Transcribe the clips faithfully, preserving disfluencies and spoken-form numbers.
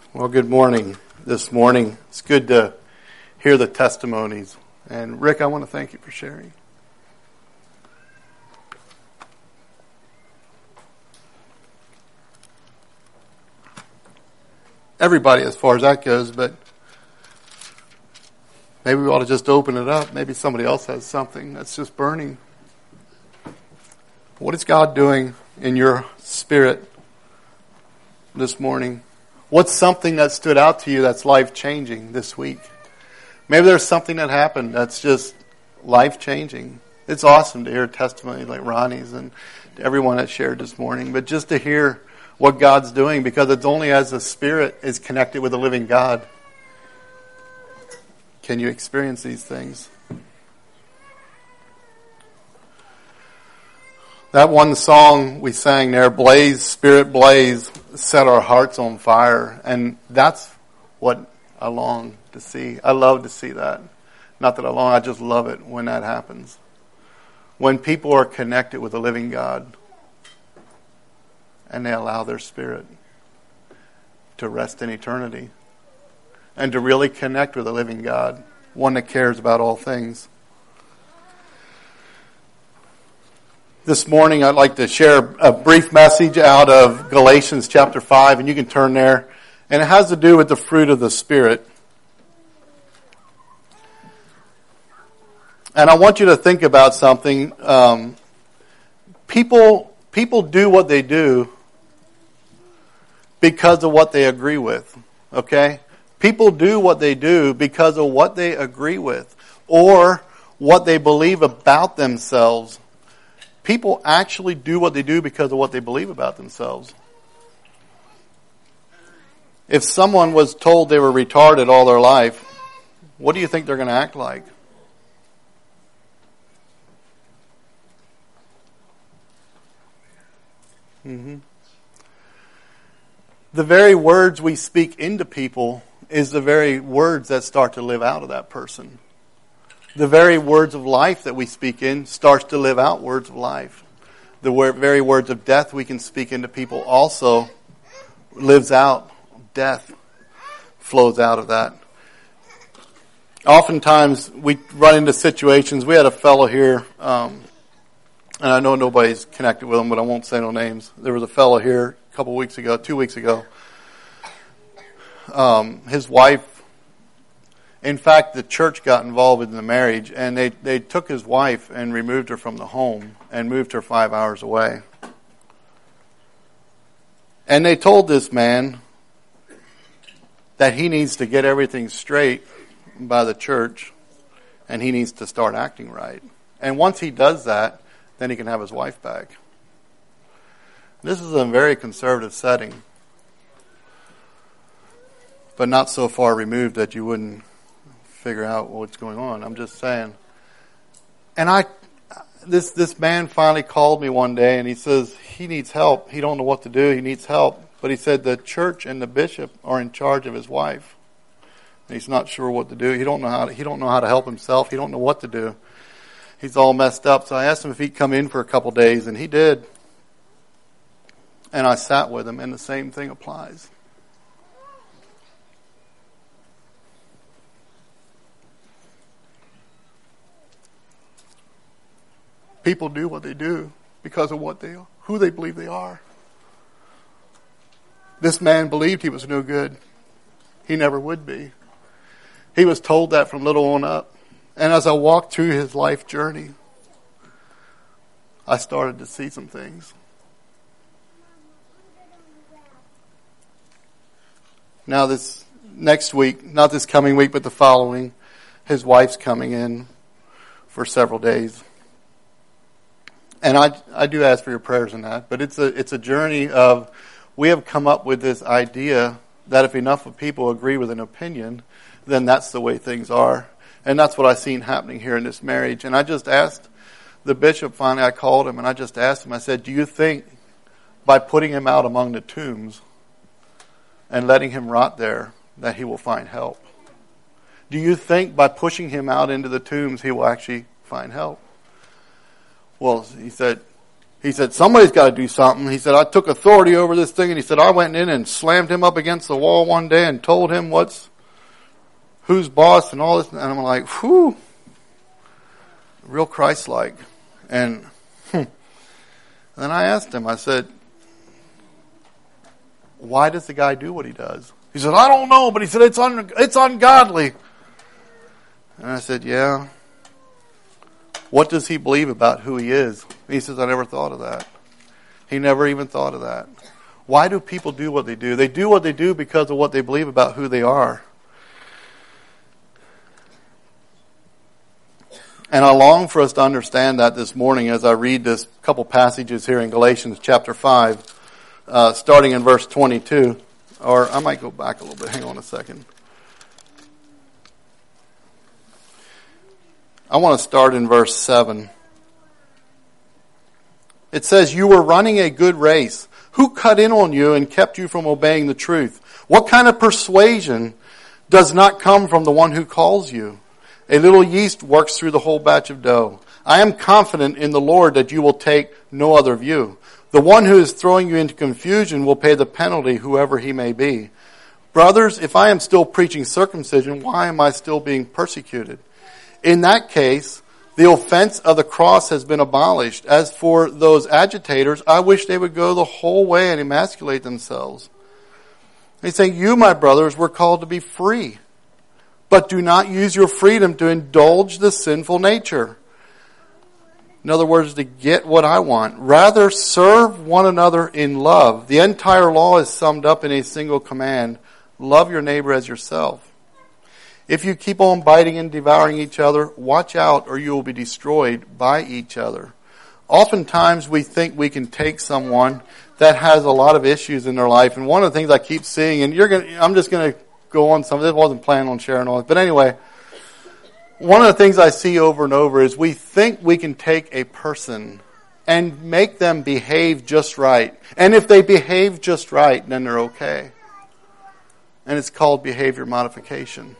Well, good morning this morning. It's good to hear the testimonies. And Rick, I want to thank you for sharing. Everybody as far as that goes, but maybe we ought to just open it up. Maybe somebody else has something that's just burning. What is God doing in your spirit this morning? What's something that stood out to you that's life-changing this week? Maybe there's something that happened that's just life-changing. It's awesome to hear testimonies like Ronnie's and everyone that shared this morning, but just to hear what God's doing, because it's only as the Spirit is connected with the living God can you experience these things. That one song we sang there, Blaze, Spirit Blaze, set our hearts on fire. And that's what I long to see. I love to see that. Not that I long, I just love it when that happens. When people are connected with the living God and they allow their spirit to rest in eternity and to really connect with the living God, one that cares about all things. This morning I'd like to share a brief message out of Galatians chapter five, and you can turn there. And it has to do with the fruit of the Spirit. And I want you to think about something. Um, people, people do what they do because of what they agree with. Okay? People do what they do because of what they agree with or what they believe about themselves. People actually do what they do because of what they believe about themselves. If someone was told they were retarded all their life, what do you think they're going to act like? Mm-hmm. The very words we speak into people is the very words that start to live out of that person. The very words of life that we speak in starts to live out words of life. The very words of death we can speak into people also lives out. Death flows out of that. Oftentimes we run into situations. We had a fellow here, um, and I know nobody's connected with him, but I won't say no names. There was a fellow here a couple weeks ago, two weeks ago. Um, his wife, in fact, the church got involved in the marriage, and they, they took his wife and removed her from the home and moved her five hours away. And they told this man that he needs to get everything straight by the church, and he needs to start acting right. And once he does that, then he can have his wife back. This is a very conservative setting, but not so far removed that you wouldn't figure out what's going on. I'm just saying. And I, this this man finally called me one day, and he says he needs help. He don't know what to do. He needs help. But he said the church and the bishop are in charge of his wife. And he's not sure what to do. He don't know how to, he don't know how to help himself. He don't know what to do. He's all messed up. So I asked him if he'd come in for a couple days, and he did. And I sat with him, and the same thing applies. People do what they do because of what they, who they believe they are. This man believed he was no good. He never would be. He was told that from little on up. And as I walked through his life journey, I started to see some things. Now this next week, not this coming week, but the following, his wife's coming in for several days. And I, I do ask for your prayers in that, but it's a it's a journey of, we have come up with this idea that if enough of people agree with an opinion, then that's the way things are. And that's what I've seen happening here in this marriage. And I just asked the bishop, finally I called him, and I just asked him, I said, do you think by putting him out among the tombs and letting him rot there, that he will find help? Do you think by pushing him out into the tombs, he will actually find help? Well, he said, He said, somebody's got to do something. He said, I took authority over this thing. And he said, I went in and slammed him up against the wall one day and told him what's, who's boss and all this. And I'm like, whew, real Christ-like. And, hmm. and then I asked him, I said, why does the guy do what he does? He said, I don't know, but he said, it's un- it's ungodly. And I said, yeah. What does he believe about who he is? And he says, I never thought of that. He never even thought of that. Why do people do what they do? They do what they do because of what they believe about who they are. And I long for us to understand that this morning as I read this couple passages here in Galatians chapter five, uh, starting in verse twenty-two. Or I might go back a little bit. Hang on a second. I want to start in verse seven. It says, you were running a good race. Who cut in on you and kept you from obeying the truth? What kind of persuasion does not come from the one who calls you? A little yeast works through the whole batch of dough. I am confident in the Lord that you will take no other view. The one who is throwing you into confusion will pay the penalty, whoever he may be. Brothers, if I am still preaching circumcision, why am I still being persecuted? In that case, the offense of the cross has been abolished. As for those agitators, I wish they would go the whole way and emasculate themselves. He's saying, you, my brothers, were called to be free, but do not use your freedom to indulge the sinful nature. In other words, to get what I want. Rather, serve one another in love. The entire law is summed up in a single command. Love your neighbor as yourself. If you keep on biting and devouring each other, watch out or you will be destroyed by each other. Oftentimes we think we can take someone that has a lot of issues in their life. And one of the things I keep seeing, and you're going to, I'm just going to go on some of this. I wasn't planning on sharing all this. But anyway, one of the things I see over and over is we think we can take a person and make them behave just right. And if they behave just right, then they're okay. And it's called behavior modification.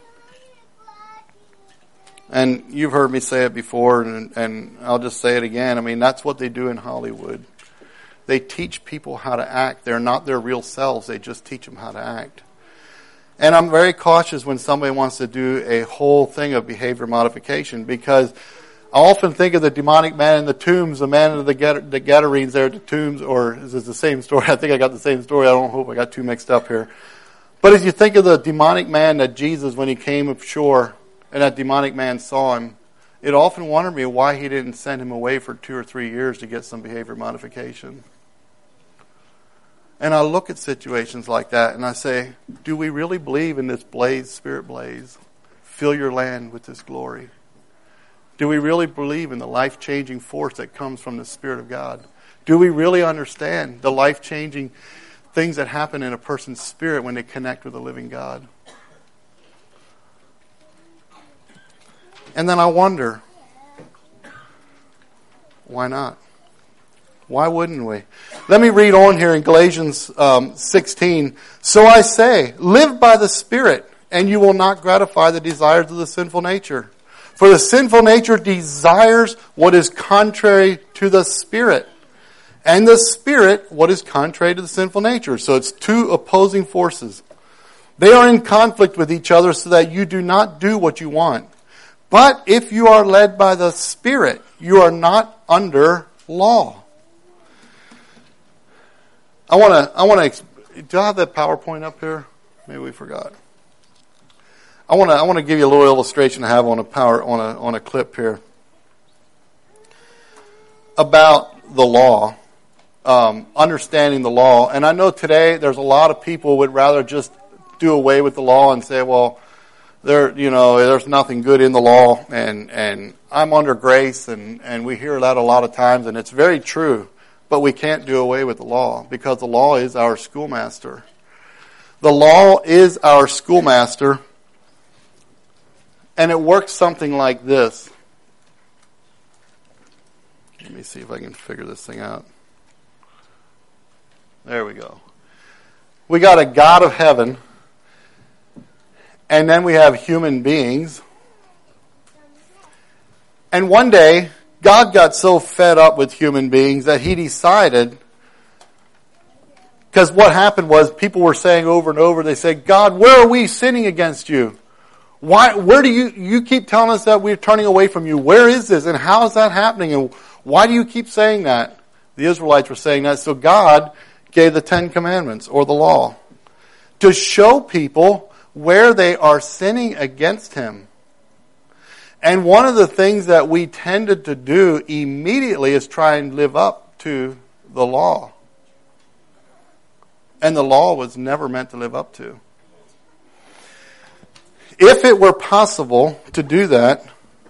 And you've heard me say it before, and, and I'll just say it again. I mean, that's what they do in Hollywood. They teach people how to act. They're not their real selves. They just teach them how to act. And I'm very cautious when somebody wants to do a whole thing of behavior modification, because I often think of the demonic man in the tombs, the man of the, Get- the Gadarenes there at the tombs, or is this the same story? I think I got the same story. I don't hope I got too mixed up here. But as you think of the demonic man that Jesus, when he came ashore, and that demonic man saw him, it often wondered me why he didn't send him away for two or three years to get some behavior modification. And I look at situations like that and I say, do we really believe in this blaze, spirit blaze? Fill your land with this glory. Do we really believe in the life-changing force that comes from the Spirit of God? Do we really understand the life-changing things that happen in a person's spirit when they connect with the living God? And then I wonder, why not? Why wouldn't we? Let me read on here in Galatians um, sixteen. So I say, live by the Spirit, and you will not gratify the desires of the sinful nature. For the sinful nature desires what is contrary to the Spirit, and the Spirit what is contrary to the sinful nature. So it's two opposing forces. They are in conflict with each other so that you do not do what you want. But if you are led by the Spirit, you are not under law. I want to, I want to, do I have that PowerPoint up here? Maybe we forgot. I want to, I want to give you a little illustration I have on a power, on a, on a clip here. About the law. Um, understanding the law. And I know today there's a lot of people would rather just do away with the law and say, well, There, you know, there's nothing good in the law, and, and I'm under grace, and, and we hear that a lot of times, and it's very true. But we can't do away with the law, because the law is our schoolmaster. The law is our schoolmaster, and it works something like this. Let me see if I can figure this thing out. There we go. We got a God of heaven. And then we have human beings. And one day, God got so fed up with human beings that he decided, because what happened was people were saying over and over, they said, God, where are we sinning against you? Why, where do you, you keep telling us that we're turning away from you? Where is this? And how is that happening? And why do you keep saying that? The Israelites were saying that. So God gave the Ten Commandments, or the law, to show people where they are sinning against him. And one of the things that we tended to do immediately is try and live up to the law. And the law was never meant to live up to. If it were possible to do that,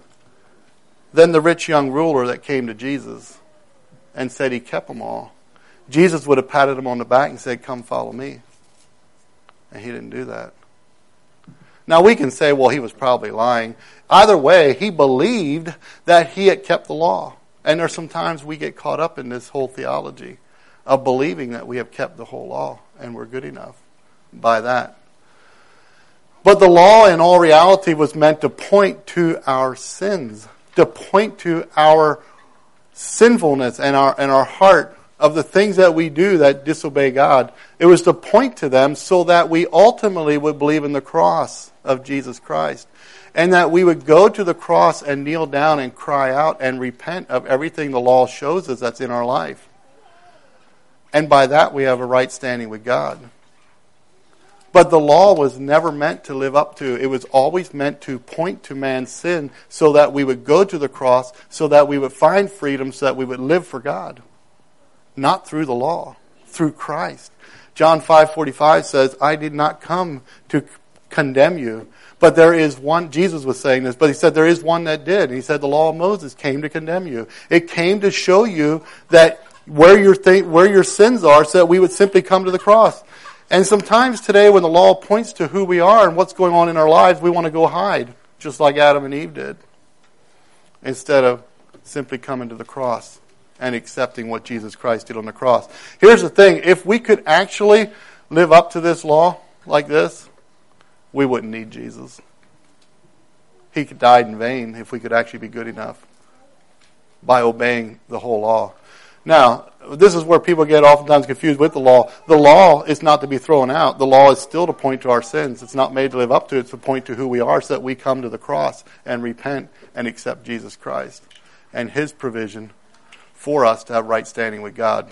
then the rich young ruler that came to Jesus and said he kept them all, Jesus would have patted him on the back and said, come follow me. And he didn't do that. Now we can say, well, he was probably lying. Either way, he believed that he had kept the law. And there's sometimes we get caught up in this whole theology of believing that we have kept the whole law and we're good enough by that. But the law in all reality was meant to point to our sins, to point to our sinfulness and our and our heart of the things that we do that disobey God. It was to point to them so that we ultimately would believe in the cross of Jesus Christ. And that we would go to the cross and kneel down and cry out and repent of everything the law shows us that's in our life. And by that we have a right standing with God. But the law was never meant to live up to. It was always meant to point to man's sin so that we would go to the cross, so that we would find freedom, so that we would live for God. Not through the law, through Christ. John five forty-five says, I did not come to condemn you. But there is one, Jesus was saying this, but he said there is one that did. And he said the law of Moses came to condemn you. It came to show you that where your th- where your sins are, so that we would simply come to the cross. And sometimes today when the law points to who we are and what's going on in our lives, we want to go hide, just like Adam and Eve did, instead of simply coming to the cross and accepting what Jesus Christ did on the cross. Here's the thing, if we could actually live up to this law like this, we wouldn't need Jesus. He died in vain if we could actually be good enough by obeying the whole law. Now, this is where people get oftentimes confused with the law. The law is not to be thrown out. The law is still to point to our sins. It's not made to live up to it. It's to point to who we are so that we come to the cross and repent and accept Jesus Christ and his provision for us to have right standing with God.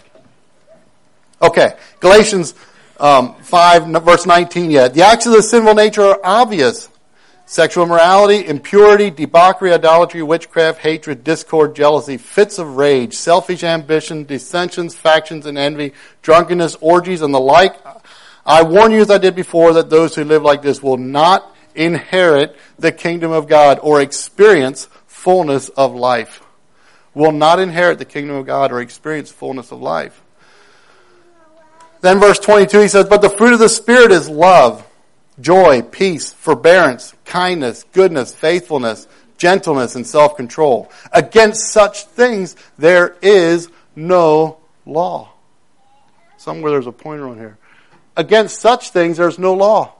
Okay, Galatians um, five, verse nineteen yet. The acts of the sinful nature are obvious. Sexual immorality, impurity, debauchery, idolatry, witchcraft, hatred, discord, jealousy, fits of rage, selfish ambition, dissensions, factions, and envy, drunkenness, orgies, and the like. I warn you, as I did before, that those who live like this will not inherit the kingdom of God or experience fullness of life. Will not inherit the kingdom of God or experience fullness of life. Then verse twenty-two, he says, but the fruit of the Spirit is love, joy, peace, forbearance, kindness, goodness, faithfulness, gentleness, and self-control. Against such things there is no law. Somewhere there's a pointer on here. Against such things there's no law.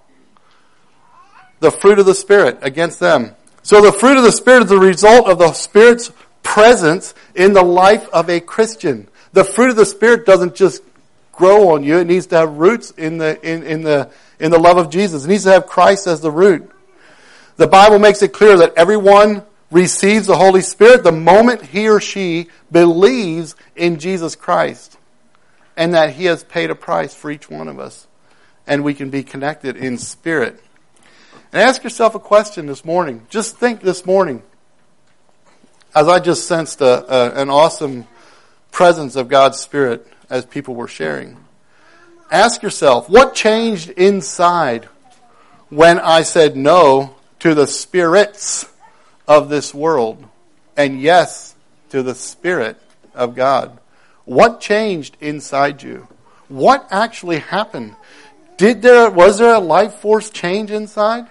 The fruit of the Spirit, against them. So the fruit of the Spirit is the result of the Spirit's presence in the life of a Christian. The fruit of the Spirit doesn't just grow on you. It needs to have roots in the in, in the in the love of Jesus. It needs to have Christ as the root. The Bible makes it clear that everyone receives the Holy Spirit the moment he or she believes in Jesus Christ, and that he has paid a price for each one of us, and we can be connected in spirit. And ask yourself a question this morning. Just think this morning, as I just sensed a, a, an awesome presence of God's Spirit as people were sharing. Ask yourself, what changed inside when I said no to the spirits of this world and yes to the Spirit of God? What changed inside you? What actually happened? Did there, was there a life force change inside?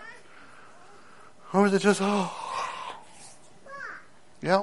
Or was it just, oh, yeah.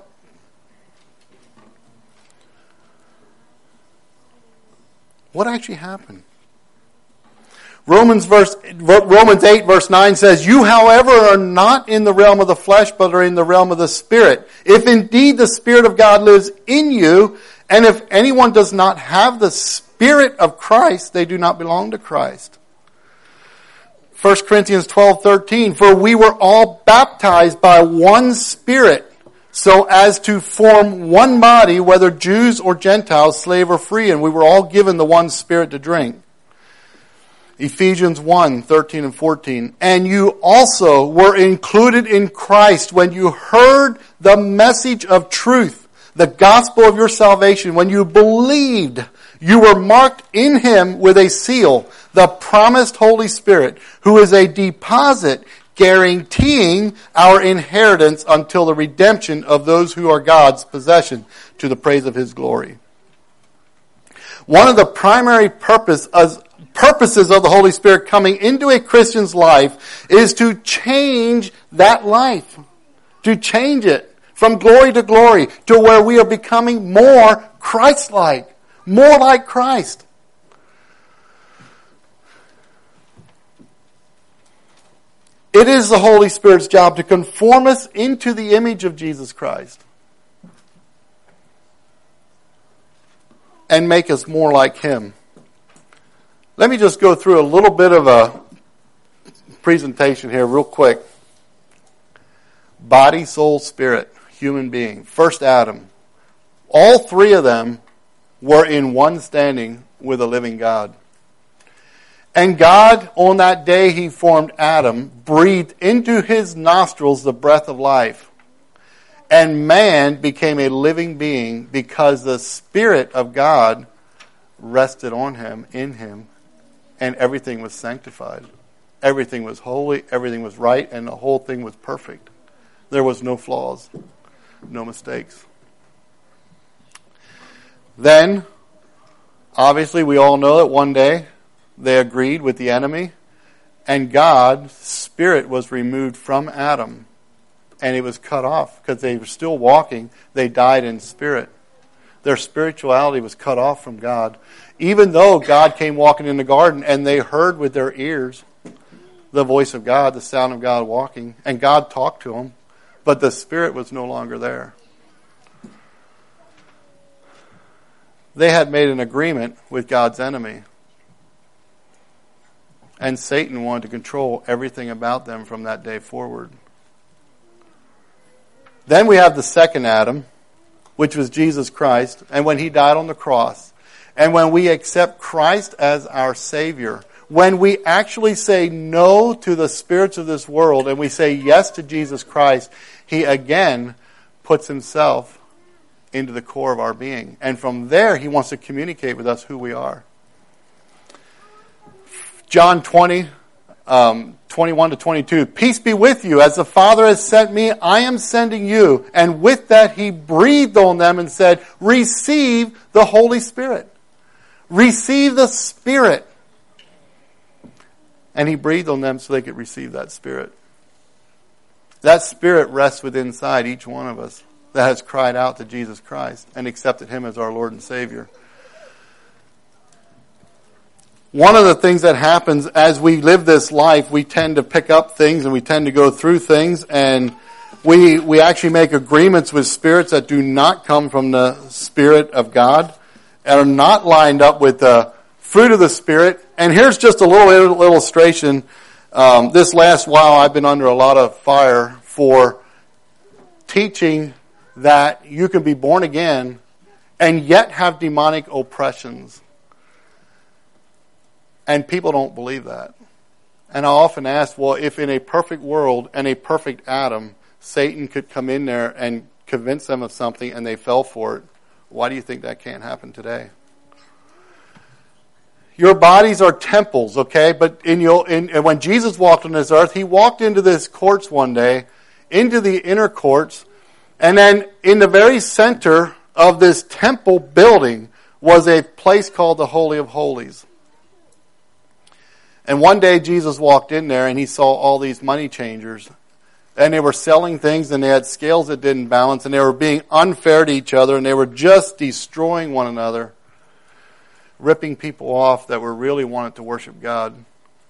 What actually happened? Romans verse Romans eight verse nine says, "You, however, are not in the realm of the flesh, but are in the realm of the Spirit. If indeed the Spirit of God lives in you, and if anyone does not have the Spirit of Christ, they do not belong to Christ." First Corinthians twelve thirteen, "For we were all baptized by one Spirit, so as to form one body, whether Jews or Gentiles, slave or free, and we were all given the one Spirit to drink." Ephesians one thirteen and fourteen, "And you also were included in Christ when you heard the message of truth, the gospel of your salvation. When you believed, you were marked in Him with a seal, the promised Holy Spirit, who is a deposit guaranteeing our inheritance until the redemption of those who are God's possession, to the praise of His glory." One of the primary purpose of purposes of the Holy Spirit coming into a Christian's life is to change that life. To change it from glory to glory to where we are becoming more Christ-like. More like Christ. It is the Holy Spirit's job to conform us into the image of Jesus Christ. And make us more like Him. Let me just go through a little bit of a presentation here real quick. Body, soul, spirit, human being. First Adam. All three of them were in one standing with a living God. And God, on that day He formed Adam, breathed into his nostrils the breath of life. And man became a living being because the Spirit of God rested on him, in him, and everything was sanctified. Everything was holy, everything was right, and the whole thing was perfect. There was no flaws, no mistakes. Then, obviously, we all know that one day they agreed with the enemy, and God's Spirit was removed from Adam, and it was cut off because they were still walking. They died in spirit. Their spirituality was cut off from God. Even though God came walking in the garden and they heard with their ears the voice of God, the sound of God walking, and God talked to them, but the Spirit was no longer there. They had made an agreement with God's enemy. And Satan wanted to control everything about them from that day forward. Then we have the second Adam, which was Jesus Christ, and when He died on the cross, and when we accept Christ as our Savior, when we actually say no to the spirits of this world and we say yes to Jesus Christ, He again puts Himself into the core of our being. And from there, He wants to communicate with us who we are. John twenty, um, twenty-one to twenty-two. "Peace be with you. As the Father has sent me, I am sending you." And with that, He breathed on them and said, "Receive the Holy Spirit." Receive the Spirit. And He breathed on them so they could receive that Spirit. That Spirit rests within inside each one of us that has cried out to Jesus Christ and accepted Him as our Lord and Savior. One of the things that happens as we live this life, we tend to pick up things and we tend to go through things, and we we actually make agreements with spirits that do not come from the Spirit of God and are not lined up with the fruit of the Spirit. And here's just a little illustration. Um, this last while I've been under a lot of fire for teaching that you can be born again and yet have demonic oppressions. And people don't believe that. And I often ask, well, if in a perfect world and a perfect Adam, Satan could come in there and convince them of something and they fell for it, why do you think that can't happen today? Your bodies are temples, okay? But in your, in, when Jesus walked on this earth, He walked into this courts one day, into the inner courts, and then in the very center of this temple building was a place called the Holy of Holies. And one day Jesus walked in there and He saw all these money changers. And they were selling things and they had scales that didn't balance and they were being unfair to each other and they were just destroying one another, ripping people off that were really wanted to worship God.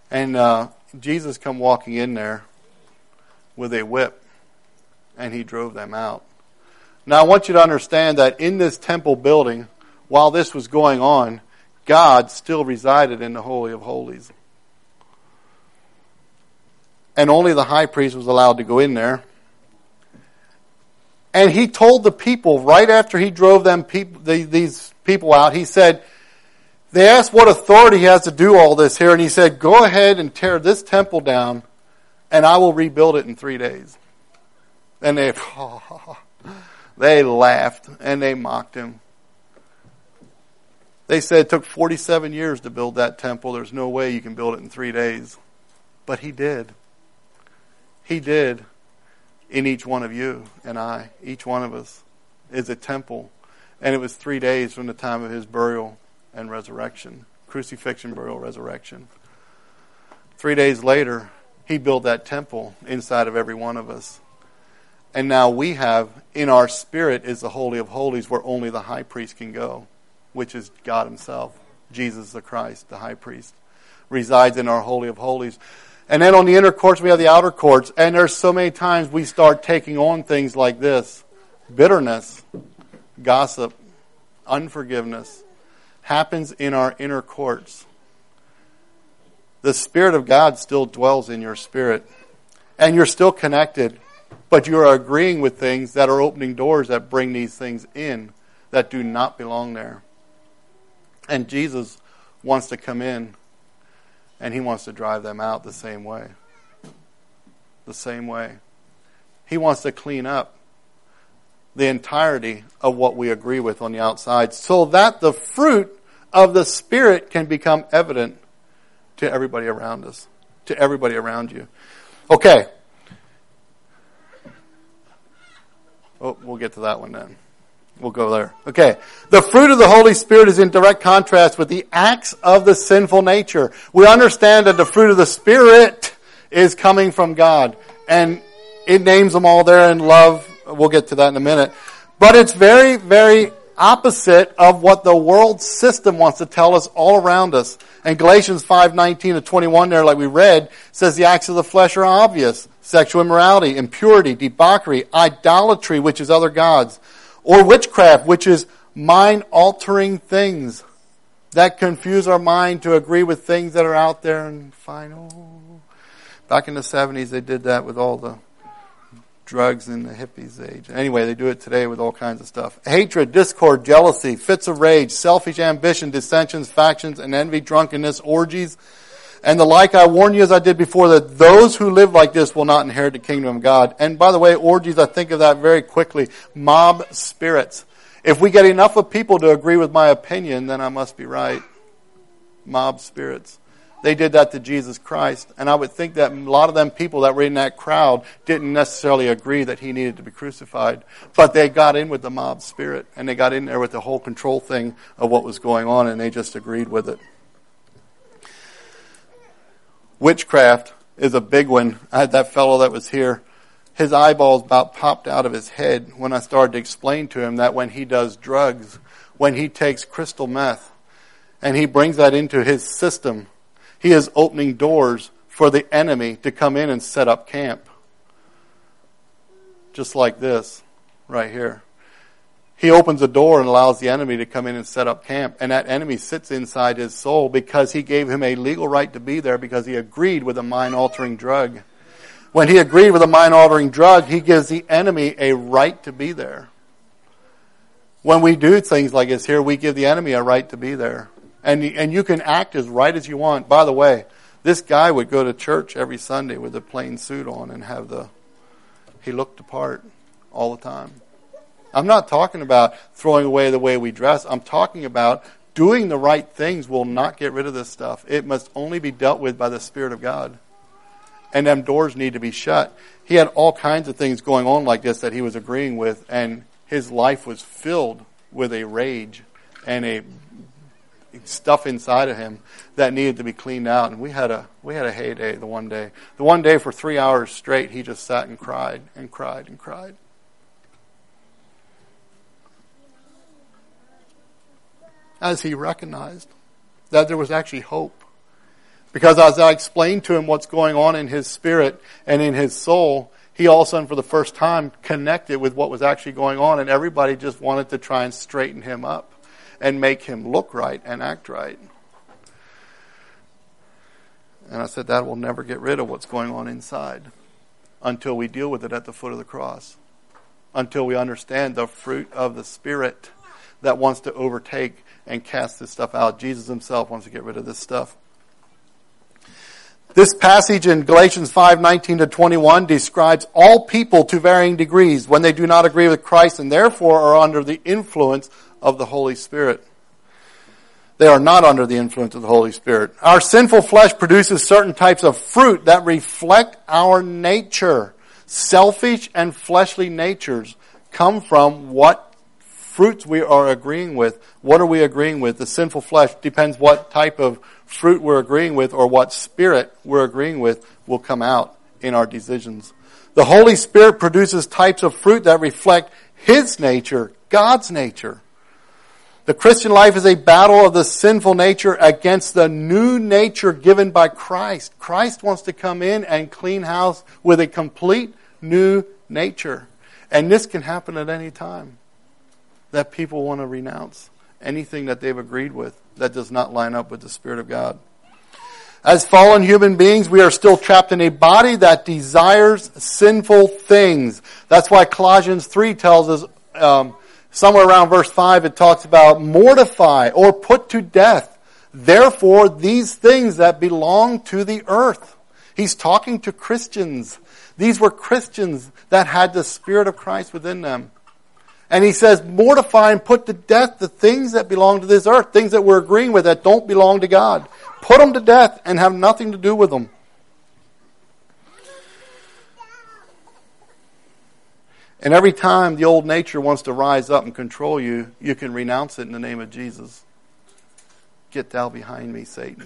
And uh, Jesus come walking in there with a whip, and he drove them out. Now I want you to understand that in this temple building, while this was going on, God still resided in the Holy of Holies. And only the high priest was allowed to go in there. And he told the people, right after he drove them people, these people out, he said, they asked what authority he has to do all this here, and he said, go ahead and tear this temple down, and I will rebuild it in three days. And they, oh, they laughed, and they mocked him. They said it took forty-seven years to build that temple. There's no way you can build it in three days. But he did. He did in each one of you and I. Each one of us is a temple. And it was three days from the time of his burial and resurrection. Crucifixion, burial, resurrection. Three days later, he built that temple inside of every one of us. And now we have, in our spirit, is the Holy of Holies where only the high priest can go, which is God himself. Jesus the Christ, the high priest, resides in our Holy of Holies. And then on the inner courts, we have the outer courts. And there's so many times we start taking on things like this. Bitterness, gossip, unforgiveness happens in our inner courts. The Spirit of God still dwells in your spirit. And you're still connected. But you are agreeing with things that are opening doors that bring these things in that do not belong there. And Jesus wants to come in, and he wants to drive them out the same way. The same way. He wants to clean up the entirety of what we agree with on the outside so that the fruit of the Spirit can become evident to everybody around us, to everybody around you. Okay. Oh, we'll get to that one then. We'll go there. Okay. The fruit of the Holy Spirit is in direct contrast with the acts of the sinful nature. We understand that the fruit of the Spirit is coming from God. And it names them all there in love. We'll get to that in a minute. But it's very, very opposite of what the world system wants to tell us all around us. And Galatians five nineteen to twenty-one there, like we read, says the acts of the flesh are obvious. Sexual immorality, impurity, debauchery, idolatry, which is other gods, or witchcraft, which is mind-altering things that confuse our mind to agree with things that are out there and find, oh. Back in the seventies, they did that with all the drugs in the hippies age. Anyway, they do it today with all kinds of stuff. Hatred, discord, jealousy, fits of rage, selfish ambition, dissensions, factions, and envy, drunkenness, orgies, and the like. I warn you, as I did before, that those who live like this will not inherit the kingdom of God. And by the way, orgies, I think of that very quickly. Mob spirits. If we get enough of people to agree with my opinion, then I must be right. Mob spirits. They did that to Jesus Christ. And I would think that a lot of them people that were in that crowd didn't necessarily agree that he needed to be crucified. But they got in with the mob spirit. And they got in there with the whole control thing of what was going on. And they just agreed with it. Witchcraft is a big one. I had that fellow that was here. His eyeballs about popped out of his head when I started to explain to him that when he does drugs, when he takes crystal meth, and he brings that into his system, he is opening doors for the enemy to come in and set up camp. Just like this, right here. He opens a door and allows the enemy to come in and set up camp. And that enemy sits inside his soul because he gave him a legal right to be there because he agreed with a mind-altering drug. When he agreed with a mind-altering drug, he gives the enemy a right to be there. When we do things like this here, we give the enemy a right to be there. And, and you can act as right as you want. By the way, this guy would go to church every Sunday with a plain suit on and have the, he looked the part all the time. I'm not talking about throwing away the way we dress. I'm talking about doing the right things will not get rid of this stuff. It must only be dealt with by the Spirit of God. And them doors need to be shut. He had all kinds of things going on like this that he was agreeing with, and his life was filled with a rage and a stuff inside of him that needed to be cleaned out. And we had a we had a heyday the one day. The one day for three hours straight, he just sat and cried and cried and cried. As he recognized that there was actually hope. Because as I explained to him what's going on in his spirit and in his soul, he all of a sudden for the first time connected with what was actually going on, and everybody just wanted to try and straighten him up and make him look right and act right. And I said, that will never get rid of what's going on inside until we deal with it at the foot of the cross. Until we understand the fruit of the Spirit that wants to overtake and cast this stuff out. Jesus himself wants to get rid of this stuff. This passage in Galatians five nineteen to twenty-one describes all people to varying degrees when they do not agree with Christ and therefore are under the influence of the Holy Spirit. They are not under the influence of the Holy Spirit. Our sinful flesh produces certain types of fruit that reflect our nature. Selfish and fleshly natures come from what fruits we are agreeing with. What are we agreeing with? The sinful flesh depends what type of fruit we're agreeing with or what spirit we're agreeing with will come out in our decisions. The Holy Spirit produces types of fruit that reflect His nature, God's nature. The Christian life is a battle of the sinful nature against the new nature given by Christ. Christ wants to come in and clean house with a complete new nature. And this can happen at any time. That people want to renounce anything that they've agreed with that does not line up with the Spirit of God. As fallen human beings, we are still trapped in a body that desires sinful things. That's why Colossians three tells us, um, somewhere around verse five, it talks about mortify or put to death. Therefore, these things that belong to the earth. He's talking to Christians. These were Christians that had the Spirit of Christ within them. And he says, mortify and put to death the things that belong to this earth, things that we're agreeing with that don't belong to God. Put them to death and have nothing to do with them. And every time the old nature wants to rise up and control you, you can renounce it in the name of Jesus. Get thou behind me, Satan.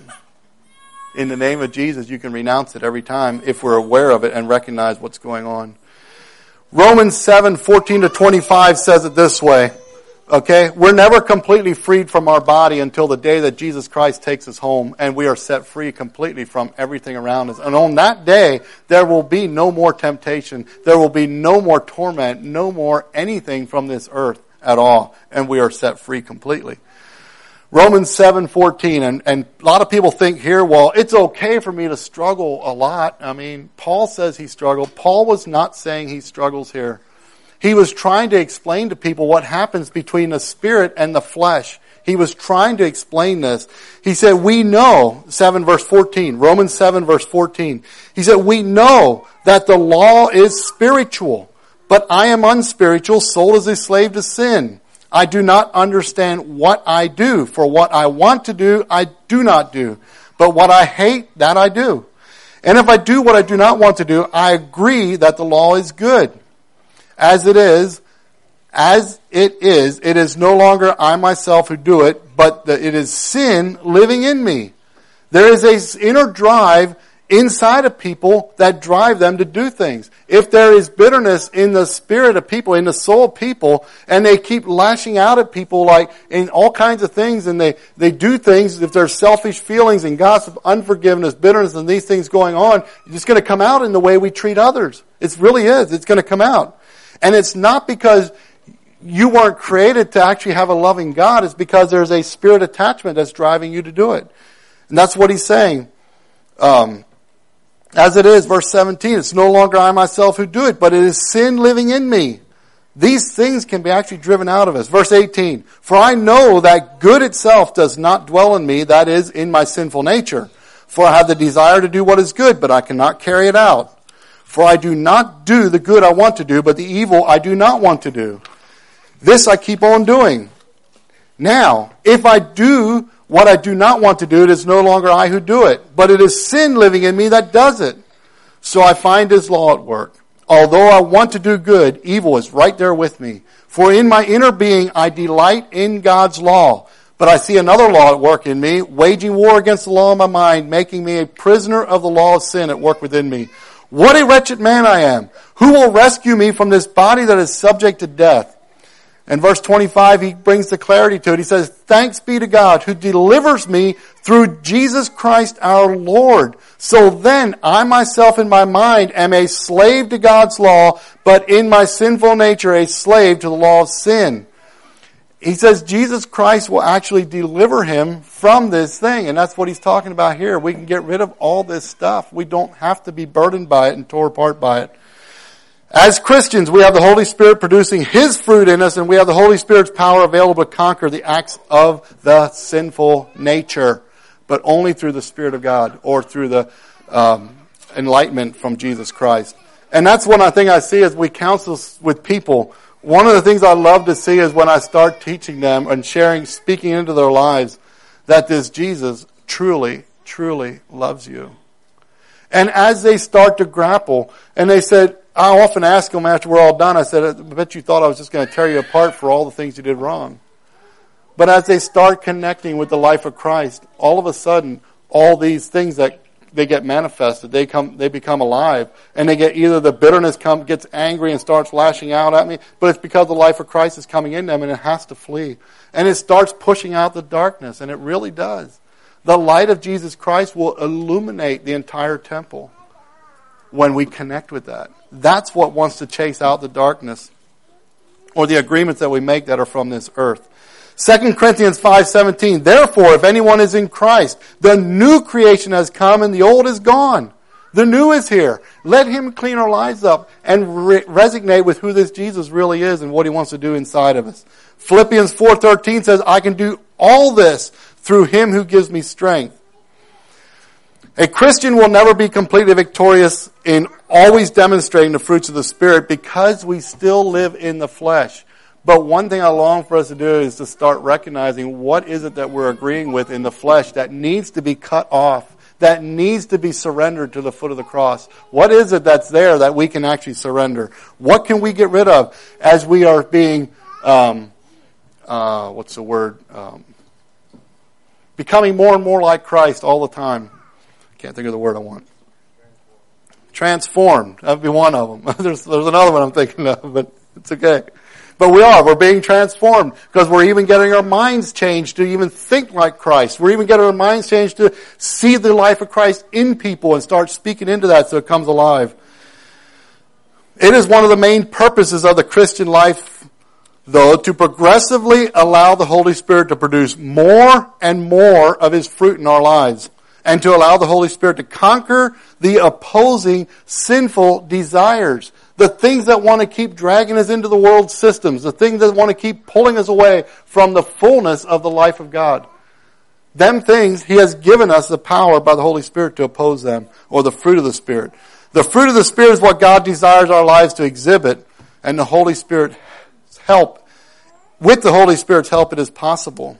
In the name of Jesus, you can renounce it every time if we're aware of it and recognize what's going on. Romans seven fourteen to twenty-five says it this way. Okay? We're never completely freed from our body until the day that Jesus Christ takes us home and we are set free completely from everything around us. And on that day, there will be no more temptation. There will be no more torment, no more anything from this earth at all. And we are set free completely. Romans seven fourteen, and, and a lot of people think here, well, it's okay for me to struggle a lot. I mean, Paul says he struggled. Paul was not saying he struggles here. He was trying to explain to people what happens between the spirit and the flesh. He was trying to explain this. He said, we know, seven verse fourteen, Romans seven verse fourteen. He said, we know that the law is spiritual, but I am unspiritual, sold as a slave to sin. I do not understand what I do. For what I want to do, I do not do. But what I hate, that I do. And if I do what I do not want to do, I agree that the law is good. As it is, as it is, it is no longer I myself who do it, but the, it is sin living in me. There is an inner drive inside of people that drive them to do things. If there is bitterness in the spirit of people, in the soul of people, and they keep lashing out at people like in all kinds of things, and they, they do things, if there's selfish feelings and gossip, unforgiveness, bitterness, and these things going on, it's going to come out in the way we treat others. It really is. It's going to come out. And it's not because you weren't created to actually have a loving God. It's because there's a spirit attachment that's driving you to do it. And that's what he's saying. Um, As it is, verse seventeen, it's no longer I myself who do it, but it is sin living in me. These things can be actually driven out of us. Verse eighteen, for I know that good itself does not dwell in me, that is, in my sinful nature. For I have the desire to do what is good, but I cannot carry it out. For I do not do the good I want to do, but the evil I do not want to do. This I keep on doing. Now, if I do what I do not want to do, it is no longer I who do it, but it is sin living in me that does it. So I find His law at work. Although I want to do good, evil is right there with me. For in my inner being I delight in God's law. But I see another law at work in me, waging war against the law of my mind, making me a prisoner of the law of sin at work within me. What a wretched man I am! Who will rescue me from this body that is subject to death? In verse twenty-five, he brings the clarity to it. He says, thanks be to God who delivers me through Jesus Christ our Lord. So then, I myself in my mind am a slave to God's law, but in my sinful nature a slave to the law of sin. He says Jesus Christ will actually deliver him from this thing. And that's what he's talking about here. We can get rid of all this stuff. We don't have to be burdened by it and torn apart by it. As Christians, we have the Holy Spirit producing His fruit in us, and we have the Holy Spirit's power available to conquer the acts of the sinful nature, but only through the Spirit of God or through the um, enlightenment from Jesus Christ. And that's one thing I see as we counsel with people. One of the things I love to see is when I start teaching them and sharing, speaking into their lives, that this Jesus truly, truly loves you. And as they start to grapple, and they said, I often ask them after we're all done, I said, I bet you thought I was just going to tear you apart for all the things you did wrong. But as they start connecting with the life of Christ, all of a sudden, all these things that they get manifested, they come, they become alive, and they get either the bitterness come, gets angry and starts lashing out at me, but it's because the life of Christ is coming in them and it has to flee. And it starts pushing out the darkness, and it really does. The light of Jesus Christ will illuminate the entire temple when we connect with that. That's what wants to chase out the darkness or the agreements that we make that are from this earth. Second Corinthians five seventeen, therefore, if anyone is in Christ, the new creation has come and the old is gone. The new is here. Let him clean our lives up and re- resonate with who this Jesus really is and what he wants to do inside of us. Philippians four thirteen says, I can do all this through him who gives me strength. A Christian will never be completely victorious in always demonstrating the fruits of the Spirit because we still live in the flesh. But one thing I long for us to do is to start recognizing what is it that we're agreeing with in the flesh that needs to be cut off, that needs to be surrendered to the foot of the cross. What is it that's there that we can actually surrender? What can we get rid of as we are being, um, uh, what's the word, um, becoming more and more like Christ all the time? Can't think of the word I want. Transformed. That would be one of them. there's, there's another one I'm thinking of, but it's okay. But we are. We're being transformed because we're even getting our minds changed to even think like Christ. We're even getting our minds changed to see the life of Christ in people and start speaking into that so it comes alive. It is one of the main purposes of the Christian life, though, to progressively allow the Holy Spirit to produce more and more of His fruit in our lives, and to allow the Holy Spirit to conquer the opposing sinful desires, the things that want to keep dragging us into the world's systems, the things that want to keep pulling us away from the fullness of the life of God. Them things, He has given us the power by the Holy Spirit to oppose them, or the fruit of the Spirit. The fruit of the Spirit is what God desires our lives to exhibit, and the Holy Spirit's help, with the Holy Spirit's help, it is possible.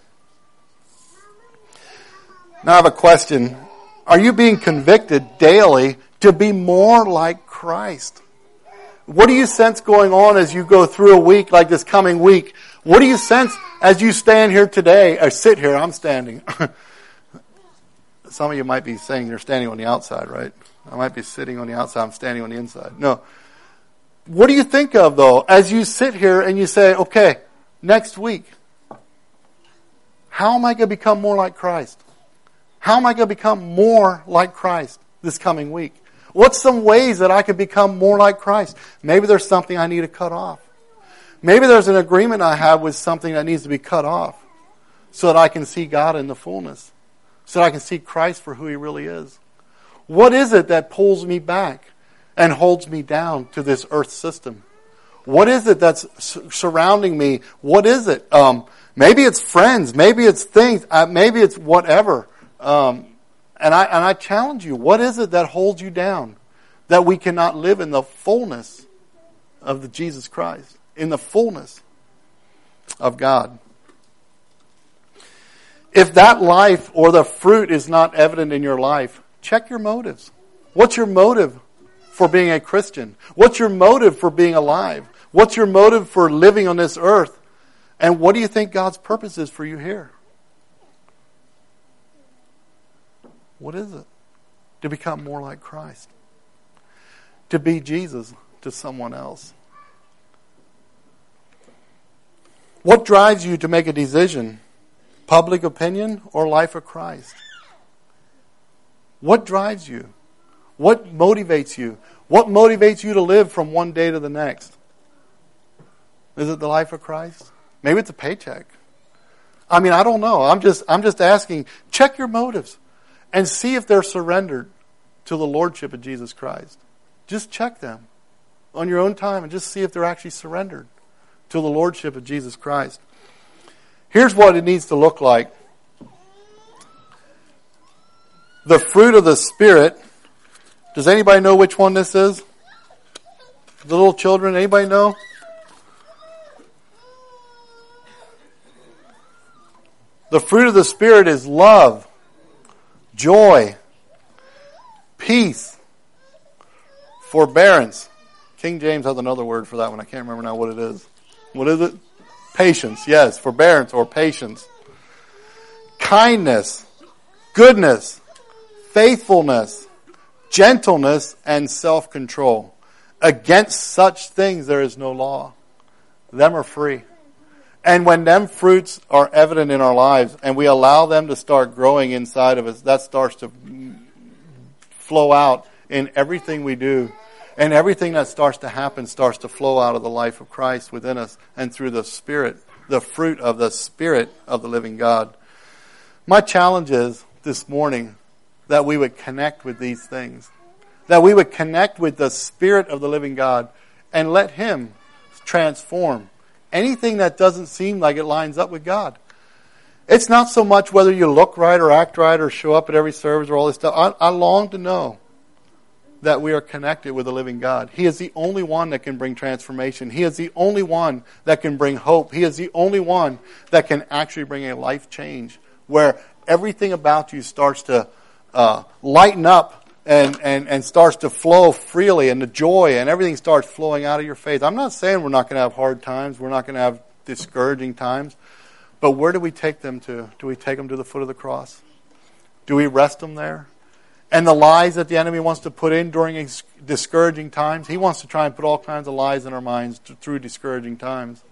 Now I have a question. Are you being convicted daily to be more like Christ? What do you sense going on as you go through a week like this coming week? What do you sense as you stand here today, or sit here? I'm standing. Some of you might be saying you're standing on the outside, right? I might be sitting on the outside. I'm standing on the inside. No. What do you think of, though, as you sit here and you say, okay, next week, how am I going to become more like Christ? How am I going to become more like Christ this coming week? What's some ways that I could become more like Christ? Maybe there's something I need to cut off. Maybe there's an agreement I have with something that needs to be cut off so that I can see God in the fullness, so that I can see Christ for who He really is. What is it that pulls me back and holds me down to this earth system? What is it that's surrounding me? What is it? Um, maybe it's friends. Maybe it's things. Uh, maybe it's whatever. Um, and I and I challenge you, what is it that holds you down that we cannot live in the fullness of the Jesus Christ, in the fullness of God? If that life or the fruit is not evident in your life, check your motives. What's your motive for being a Christian? What's your motive for being alive? What's your motive for living on this earth? And what do you think God's purpose is for you here? What is it? To become more like Christ. To be Jesus to someone else. What drives you to make a decision? Public opinion or life of Christ? What drives you? What motivates you? What motivates you to live from one day to the next? Is it the life of Christ? Maybe it's a paycheck. I mean, I don't know. I'm just I'm just asking, check your motives and see if they're surrendered to the lordship of Jesus Christ. Just check them on your own time and just see if they're actually surrendered to the lordship of Jesus Christ. Here's what it needs to look like. The fruit of the Spirit. Does anybody know which one this is? The little children, anybody know? The fruit of the Spirit is love, joy, peace, forbearance. King James has another word for that one. I can't remember now what it is. What is it? Patience. Yes, forbearance or patience. Kindness, goodness, faithfulness, gentleness, and self-control. Against such things there is no law. Them are free. And when them fruits are evident in our lives and we allow them to start growing inside of us, that starts to flow out in everything we do. And everything that starts to happen starts to flow out of the life of Christ within us and through the Spirit, the fruit of the Spirit of the living God. My challenge is this morning that we would connect with these things. That we would connect with the Spirit of the living God and let Him transform anything that doesn't seem like it lines up with God. It's not so much whether you look right or act right or show up at every service or all this stuff. I, I long to know that we are connected with the living God. He is the only one that can bring transformation. He is the only one that can bring hope. He is the only one that can actually bring a life change where everything about you starts to uh, lighten up and, and, and starts to flow freely, and the joy and everything starts flowing out of your faith. I'm not saying we're not going to have hard times. We're not going to have discouraging times. But where do we take them to? Do we take them to the foot of the cross? Do we rest them there? And the lies that the enemy wants to put in during discouraging times, he wants to try and put all kinds of lies in our minds through discouraging times.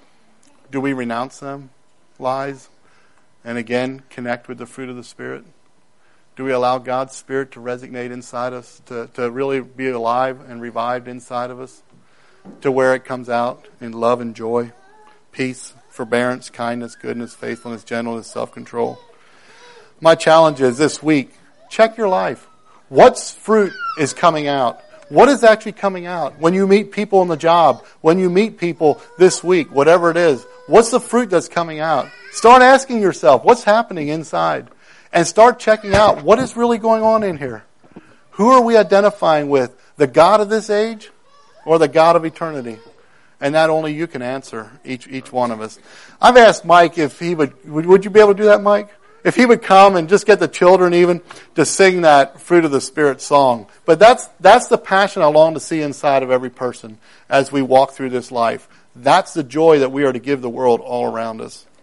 Do we renounce them, lies, and again connect with the fruit of the Spirit? Do we allow God's Spirit to resonate inside us, to, to really be alive and revived inside of us, to where it comes out in love and joy, peace, forbearance, kindness, goodness, faithfulness, gentleness, self-control? My challenge is this week, check your life. What fruit is coming out? What is actually coming out? When you meet people on the job, when you meet people this week, whatever it is, what's the fruit that's coming out? Start asking yourself, what's happening inside? And start checking out what is really going on in here. Who are we identifying with? The God of this age or the God of eternity? And that only you can answer, each each one of us. I've asked Mike if he would, would, would you be able to do that, Mike? If he would come and just get the children even to sing that Fruit of the Spirit song. But that's that's the passion I long to see inside of every person as we walk through this life. That's the joy that we are to give the world all around us.